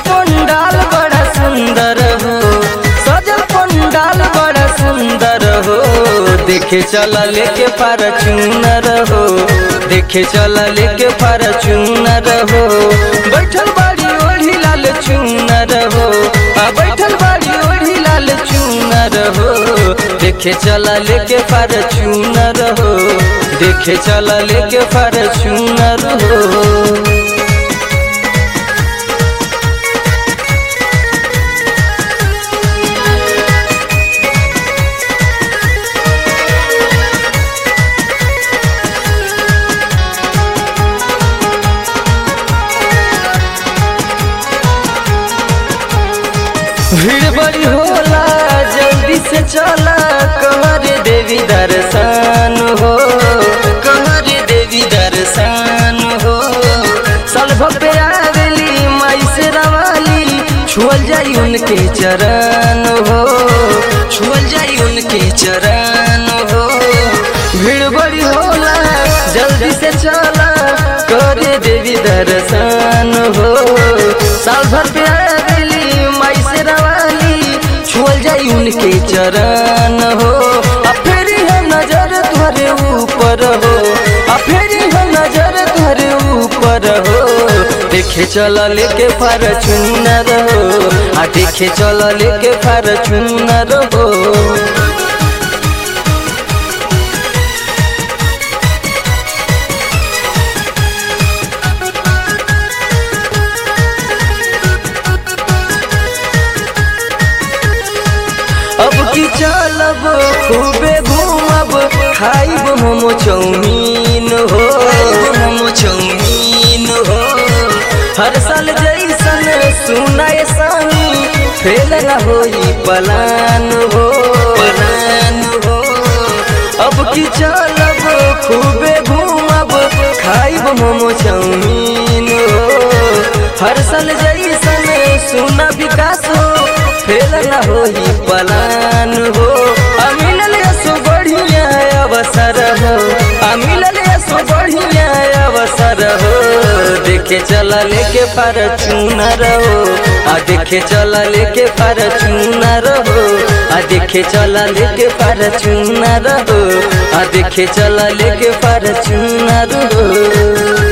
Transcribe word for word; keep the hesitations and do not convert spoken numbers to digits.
पंडाल बड़ा सुंदर हो, सजल पंडाल बड़ा सुंदर हो। देखे चला लेके फॉर्च्यूनर हो, देखे चला लेके फॉर्च्यूनर हो। बैठल बाड़ी ओढ़ी लाल चूनर हो, आ बैठल बाड़ी ओढ़ी लाल चूनर हो। देखे चला लेके फॉर्च्यूनर हो, देखे चला लेके फॉर्च्यूनर हो। भीड़ बड़ी होला जल्दी से चला, कहरे देवी दर्शन हो, कहरे देवी दर्शन हो। साल भर आवेली माई से रवाली, छुअल जाई उनके चरण हो, छुअल जाई उनके चरण हो। भीड़ बड़ी होला जल्दी से चला, कहरे देवी दर्शन हो। साल भर आवेली माई से रवाली, छुअल जाई उनके चरण हो। आ फेरी है नजर तुहरे ऊपर हो, आ फेरी है नजर तुहरे ऊपर हो। देखे चला लेके फॉर्च्यूनर हो, आ देखे चला लेके फॉर्च्यूनर हो। अब की चलब खूबे घूमब, खाइब मोमो चाउमीन हो, मोमो चाउमीन हो। हर साल जैसन सुनाए सानी, फेल न होई पलान हो, पलान हो। अब की चलब खूबे घूमब, खाइब मोमो चाउमीन हो। हर साल जैसन सुना विकास हो, फेल न होई पलान हो। अमिलल सो बढ़िया अवसर हो, अमिलल सो बढ़िया अवसर हो। देखे चला लेके फॉर्च्यूनर हो, आ देखे चला लेके फॉर्च्यूनर हो, आ देखे चला लेके फॉर्च्यूनर हो, आ देखे चला लेके फॉर्च्यूनर हो।